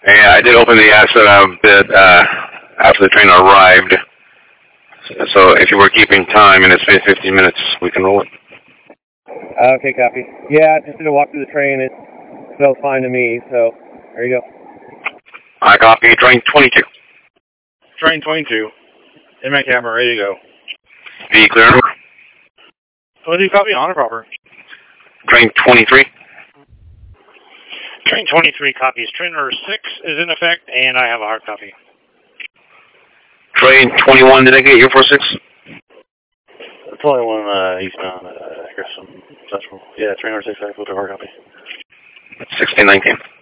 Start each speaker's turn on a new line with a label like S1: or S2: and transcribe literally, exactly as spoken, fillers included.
S1: Yeah, I did open the asset a bit uh, after the train arrived. So if you were keeping time and it's been fifteen minutes, we can roll it.
S2: Okay, copy. Yeah, just did a walk through the train. It felt fine to me, so there you go.
S1: I copy train twenty-two.
S3: Train twenty-two. In my camera, ready to go.
S1: Be clear.
S3: What do you copy on or proper?
S1: Train twenty-three.
S3: Train twenty-three copies. Train number six is in effect, and I have a hard copy.
S1: Train twenty-one, did I get you for six?
S3: twenty-one uh, eastbound, uh, I guess some central. Yeah, train number six, I put a hard copy.
S1: sixteen nineteen.